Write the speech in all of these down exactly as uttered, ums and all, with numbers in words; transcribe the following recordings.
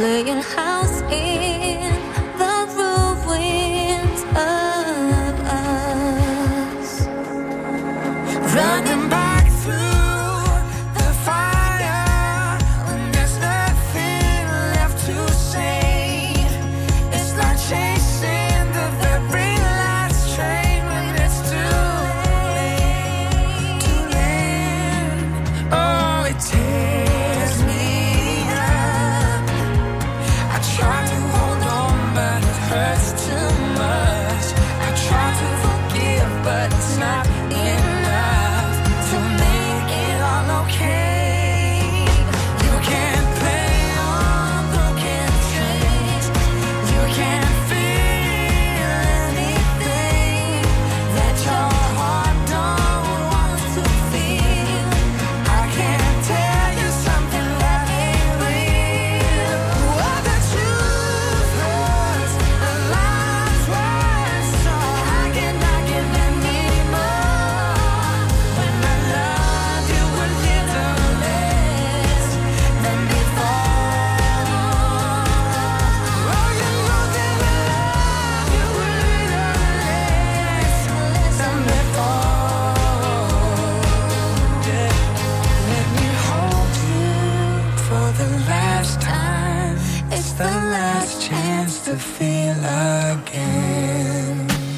playing house in the ruins of us, running back through the fire when there's nothing left to say. It's like chasing the very last train when it's too late, too late. Oh, it tears me up. I try to hold on, but it hurts too much. I try to forgive, but it's not enough to make it all okay. You can't play on broken trains. You can't feel anything that your heart don't want to feel. I can't tell you something that ain't real. What the truth hurts, the lies worse, so I cannot give anymore. When I loved you a little less than before. Oh, you know that I love you a little less than before. Yeah. Let me hold you for the last time. It's the last chance to feel again.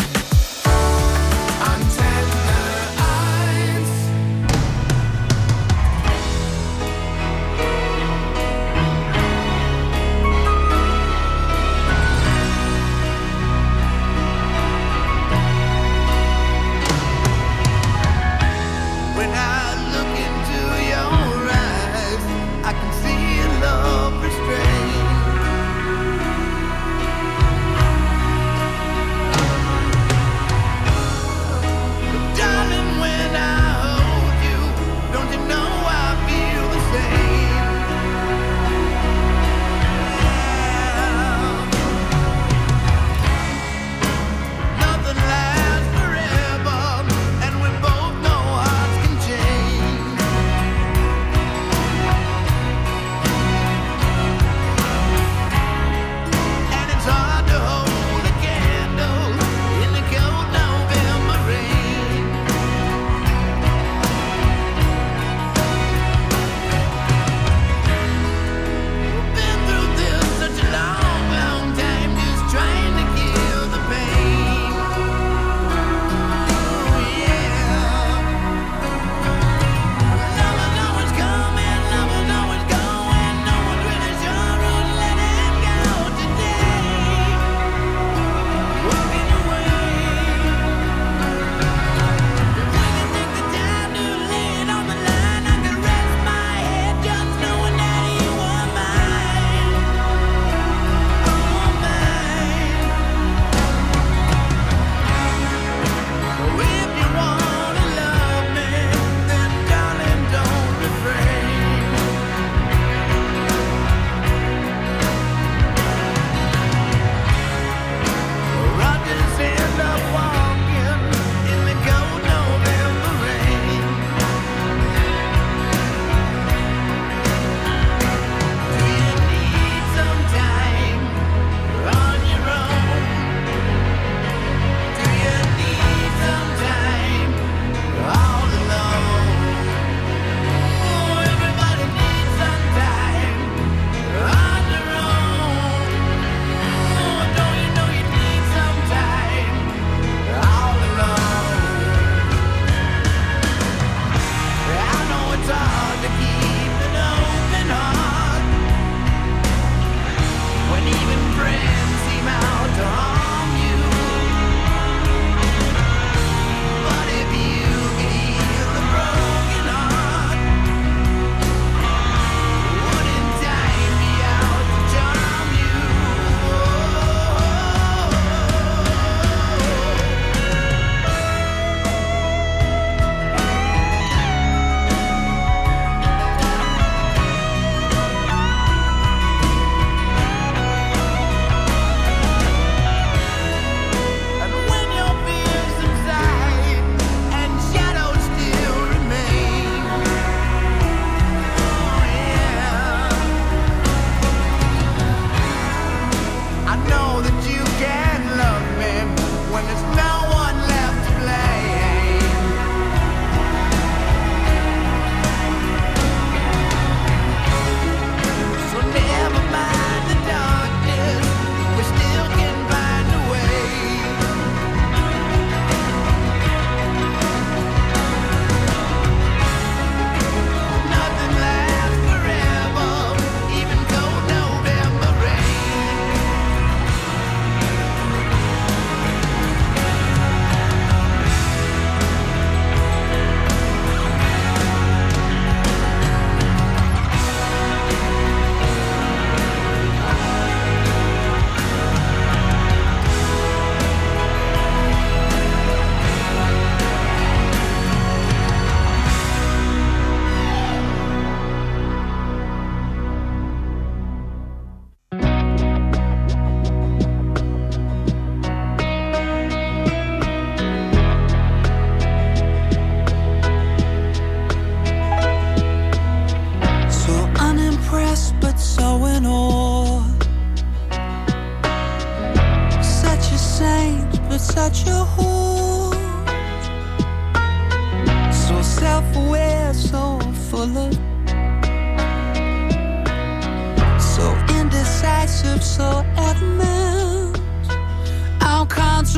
Antenne eins. When I look into your eyes, I can see love restrained.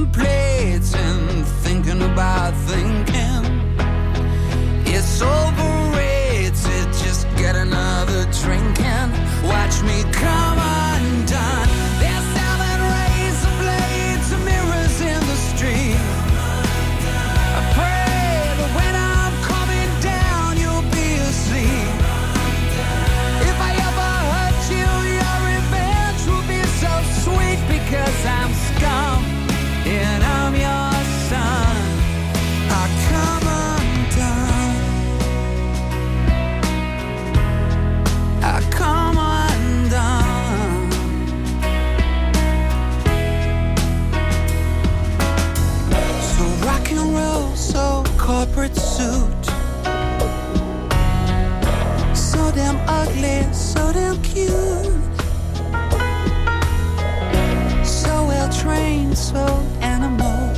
contemplating, thinking about thinking. It's overrated, just get another drink and watch me come undone. They're selling razor blades and mirrors in the street. I pray that when I'm coming down, you'll be asleep. If I ever hurt you, your revenge will be so sweet, because I'm scum and I'm your son. I come undone. I come undone. So rock and roll, so corporate suit, so damn ugly, so damn cute, so well trained, so animal,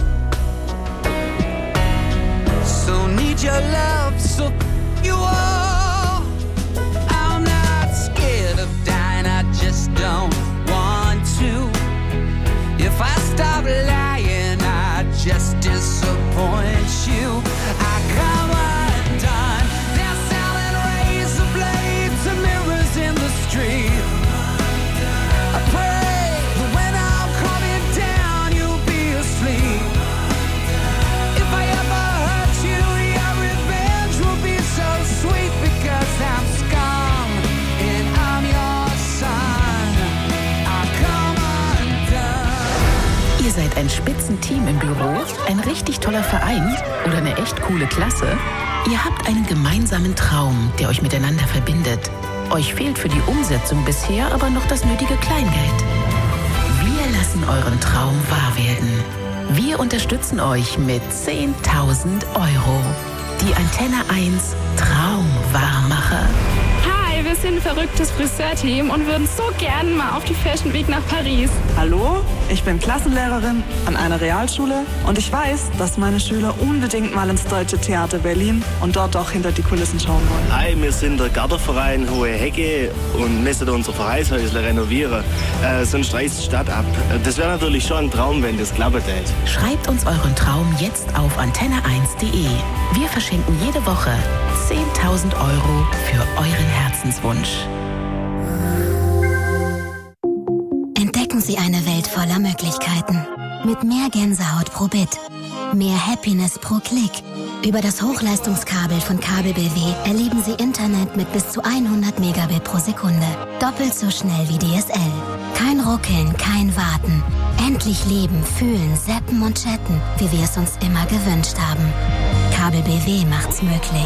so need your love, so you all. I'm not scared of dying, I just don't want to. If I stop lying, I just disappoint you. I come undone. They're selling razor blades and mirrors in the street. I pray that when I'm coming down, you'll be asleep. If I ever hurt you, your revenge will be so sweet, because I'm scum and I'm your son. I come undone. Ihr seid ein Spitzenteam im Büro, ein richtig toller Verein oder eine echt coole Klasse? Ihr habt einen gemeinsamen Traum, der euch miteinander verbindet. Euch fehlt für die Umsetzung bisher aber noch das nötige Kleingeld. Wir lassen euren Traum wahr werden. Wir unterstützen euch mit zehntausend Euro. Die Antenne eins Traumwahrmacher. Hi, wir sind ein verrücktes Friseurteam und würden so gern mal auf die Fashion Week nach Paris. Hallo, ich bin Klassenlehrerin an einer Realschule und ich weiß, dass meine Schüler unbedingt mal ins Deutsche Theater Berlin und dort auch hinter die Kulissen schauen wollen. Hi, wir sind der Gartenverein Hohe Hecke und müssen unser Vereinshäusle renovieren. Äh, sonst reißt die Stadt ab. Das wäre natürlich schon ein Traum, wenn das klappen würde. Schreibt uns euren Traum jetzt auf antenne eins punkt de. Wir verschenken jede Woche zehntausend Euro für euren Herzenswunsch. Entdecken Sie eine Welt voller Möglichkeiten. Mit mehr Gänsehaut pro Bit. Mehr Happiness pro Klick. Über das Hochleistungskabel von Kabel B W erleben Sie Internet mit bis zu hundert Megabit pro Sekunde. Doppelt so schnell wie D S L. Kein Ruckeln, kein Warten. Endlich leben, fühlen, zappen und chatten, wie wir es uns immer gewünscht haben. Kabel B W macht's möglich.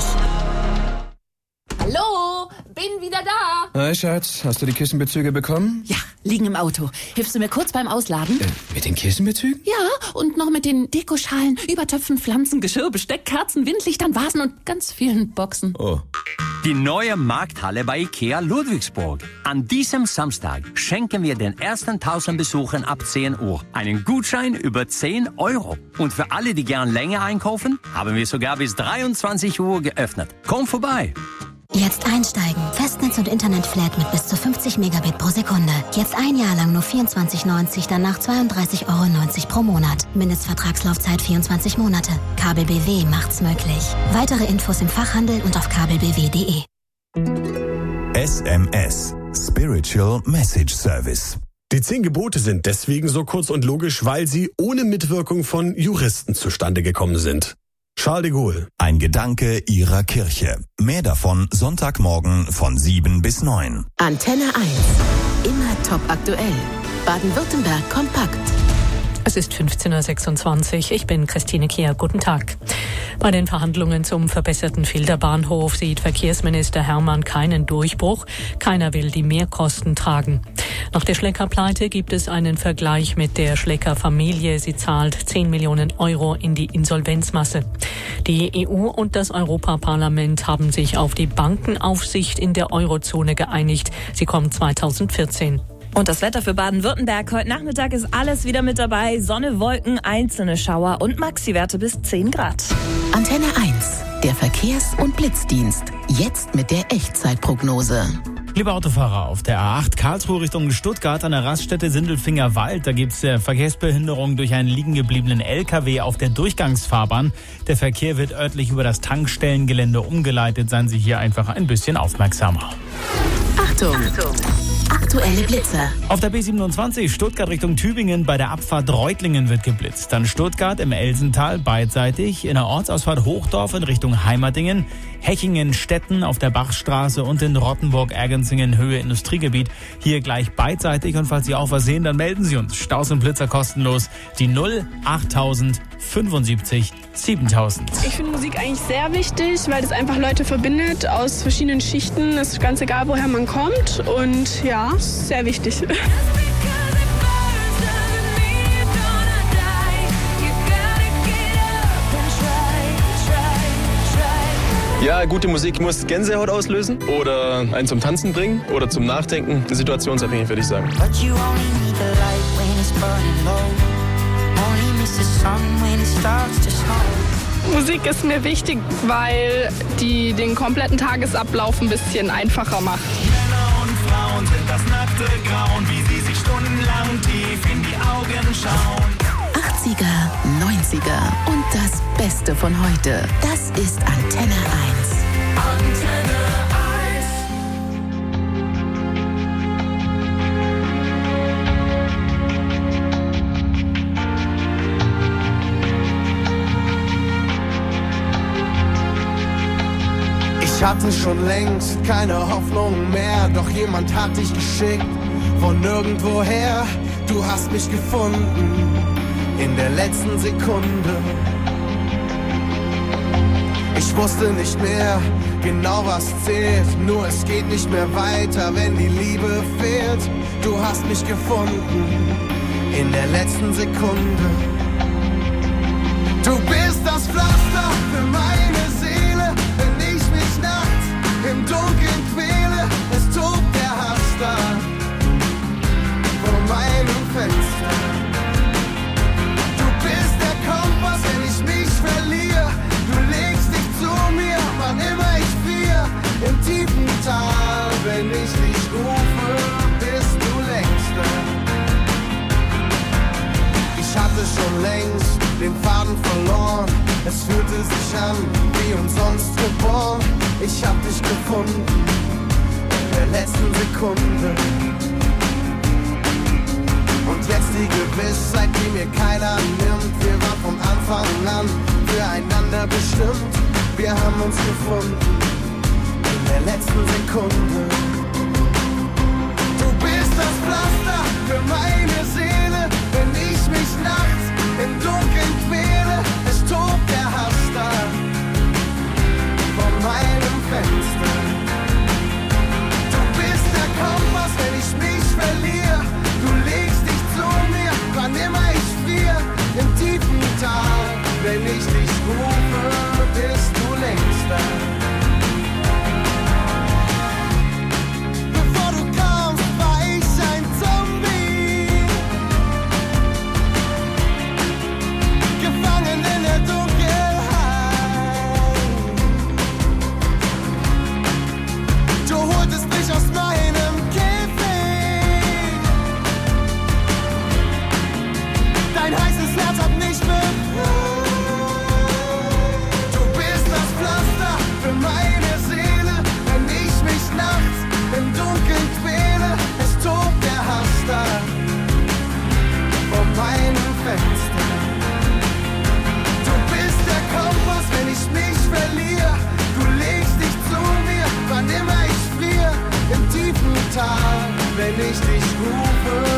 Hallo, bin wieder da. Hi, Schatz. Hast du die Kissenbezüge bekommen? Ja, liegen im Auto. Hilfst du mir kurz beim Ausladen? Äh, mit den Kissenbezügen? Ja, und noch mit den Dekoschalen, Übertöpfen, Pflanzen, Geschirr, Besteck, Kerzen, Windlichtern, Vasen und ganz vielen Boxen. Oh. Die neue Markthalle bei IKEA Ludwigsburg. An diesem Samstag schenken wir den ersten tausend Besuchern ab zehn Uhr einen Gutschein über zehn Euro. Und für alle, die gern länger einkaufen, haben wir sogar bis dreiundzwanzig Uhr geöffnet. Komm vorbei! Jetzt einsteigen. Festnetz und Internetflat mit bis zu fünfzig Megabit pro Sekunde. Jetzt ein Jahr lang nur vierundzwanzig neunzig, danach zweiunddreißig Euro neunzig pro Monat. Mindestvertragslaufzeit vierundzwanzig Monate. Kabel B W macht's möglich. Weitere Infos im Fachhandel und auf kabel b w punkt de. S M S Spiritual Message Service. Die zehn Gebote sind deswegen so kurz und logisch, weil sie ohne Mitwirkung von Juristen zustande gekommen sind. Charles de Gaulle. Ein Gedanke Ihrer Kirche. Mehr davon Sonntagmorgen von sieben bis neun. Antenne eins. Immer top aktuell. Baden-Württemberg kompakt. Es ist fünfzehn Uhr sechsundzwanzig. Ich bin Christine Kehr. Guten Tag. Bei den Verhandlungen zum verbesserten Filderbahnhof sieht Verkehrsminister Hermann keinen Durchbruch. Keiner will die Mehrkosten tragen. Nach der Schlecker-Pleite gibt es einen Vergleich mit der Schlecker-Familie. Sie zahlt zehn Millionen Euro in die Insolvenzmasse. Die E U und das Europaparlament haben sich auf die Bankenaufsicht in der Eurozone geeinigt. Sie kommt zweitausendvierzehn. Und das Wetter für Baden-Württemberg. Heute Nachmittag ist alles wieder mit dabei. Sonne, Wolken, einzelne Schauer und Maxi-Werte bis zehn Grad. Antenne eins, der Verkehrs- und Blitzdienst. Jetzt mit der Echtzeitprognose. Liebe Autofahrer, auf der A acht Karlsruhe Richtung Stuttgart an der Raststätte Sindelfinger Wald, da gibt es äh, Verkehrsbehinderung durch einen liegen gebliebenen L K W auf der Durchgangsfahrbahn. Der Verkehr wird örtlich über das Tankstellengelände umgeleitet. Seien Sie hier einfach ein bisschen aufmerksamer. Achtung! Achtung. Aktuelle Blitzer. Auf der B siebenundzwanzig Stuttgart Richtung Tübingen bei der Abfahrt Reutlingen wird geblitzt. Dann Stuttgart im Elsental beidseitig, in der Ortsausfahrt Hochdorf in Richtung Heimatingen, Hechingen-Stetten auf der Bachstraße und in Rottenburg-Ergenzingen Höhe Industriegebiet. Hier gleich beidseitig, und falls Sie auch was sehen, dann melden Sie uns. Staus und Blitzer kostenlos. Die null achttausend fünfundsiebzig siebentausend. Ich finde Musik eigentlich sehr wichtig, weil es einfach Leute verbindet aus verschiedenen Schichten. Es ist ganz egal, woher man kommt, und ja, sehr wichtig. Ja, gute Musik muss Gänsehaut auslösen oder einen zum Tanzen bringen oder zum Nachdenken. Situationsabhängig, würde ich sagen. Musik ist mir wichtig, weil die den kompletten Tagesablauf ein bisschen einfacher macht. Männer und Frauen sind das nackte Grauen, wie sie sich stundenlang tief in die Augen schauen. achtziger, neunziger und das Beste von heute. Das ist Antenne eins. Antenne Ich hatte schon längst keine Hoffnung mehr, doch jemand hat dich geschickt von nirgendwoher. Du hast mich gefunden in der letzten Sekunde. Ich wusste nicht mehr genau, was zählt, nur es geht nicht mehr weiter, wenn die Liebe fehlt. Du hast mich gefunden in der letzten Sekunde. Du bist das Pflaster für meine Seele, wenn ich mich nachts im Dunkeln quäle. Es tobt der Hass da vor meinem Fenster. Du bist der Kompass, wenn ich mich verliere. Du legst dich zu mir, wann immer ich friere. Im tiefen Tal, wenn ich dich rufe, bist du längst da. Ich hatte schon längst den Faden verloren. Es fühlte sich an wie umsonst geboren. Ich hab dich gefunden in der letzten Sekunde. Und jetzt die Gewissheit, die mir keiner nimmt. Wir waren von Anfang an füreinander bestimmt. Wir haben uns gefunden in der letzten Sekunde. Du bist das Pflaster für meine Seele, wenn ich mich nachts im Dunkeln quäle. Es tobt der Hass da vor meinem Fenster. Du bist der Kompass, wenn ich mich verliere. Du legst dich zu mir, wann immer ich friere. Im tiefen Tal, wenn ich dich rufe, bist du längst da. Bevor du kamst, war ich ein Zombie, gefangen in der Dunkelheit. Du holtest mich aus meinem Käfig. Dein heißes Herz hat mich befreit. Du bist das Pflaster für meine Seele, wenn ich mich nachts im Dunkeln quäle. Es tobt der Hass da vor meinem Fenster. Du bist der Kompass, wenn ich mich verliere. Du legst dich zu mir, wann immer ich friere. Im tiefen Tal, wenn ich dich rufe,